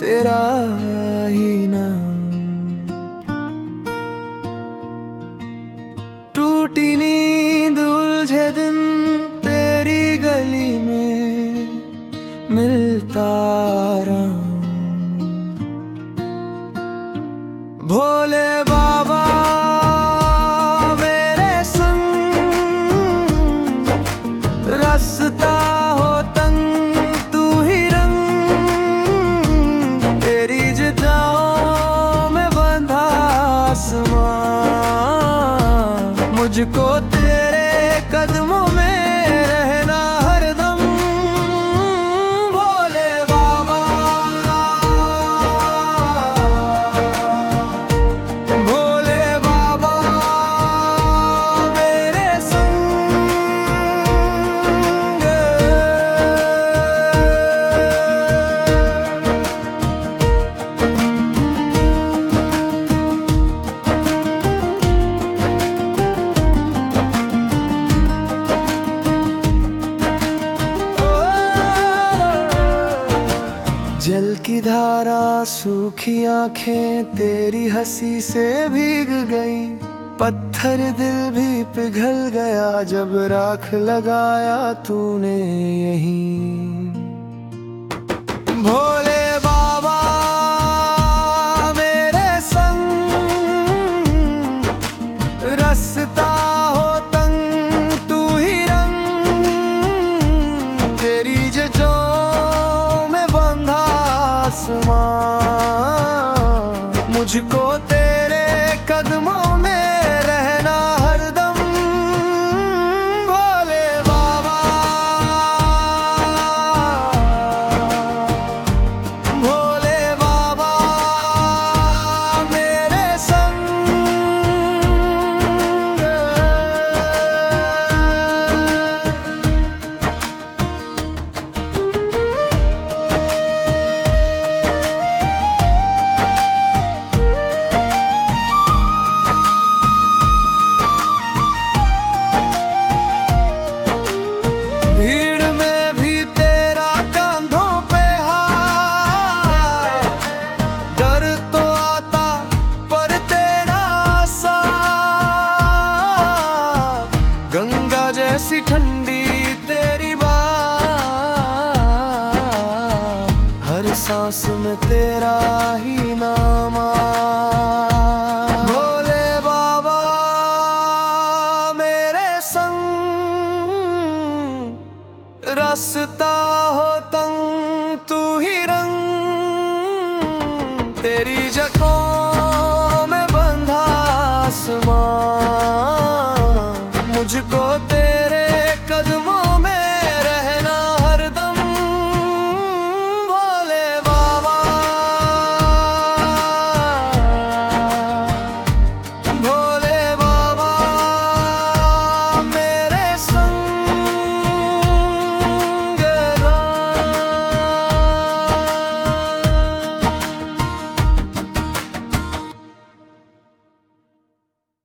तेरा ही नाम। टूटी नींद उलझे दिन तेरी गली में मिलता आराम। भोले बाबा मेरे संग रास्ता हो तंग तू ही रंग। तेरी जिदाओं में बंधा आसमान। मुझको तेरे कदमों में रहना हरदम। भोले बाबा भोले बाबा मेरे संग। जल की धारा सूखी आंखें तेरी हंसी से भीग गई। पत्थर दिल भी पिघल गया जब राख लगाया तूने यहीं। भोले बाबा मेरे संग रास्ता हो तंग तू ही रंग। तेरी जजों में बंधा आसमान। मुझको तेरे कदमों में रहना हरदम। भोले बाबा भोले बाबा मेरे संग। भीड़ में भी तेरा कंधों पे हाथ। डर तो आता पर तेरा साथ। गंगा जैसी ठंडी तेरी बात। हर सांस में तेरा ही नाम। भोले बाबा मेरे संग रास्ता हो तंग तू ही रंग। तेरी जगहों में बंधा आसमान। मुझको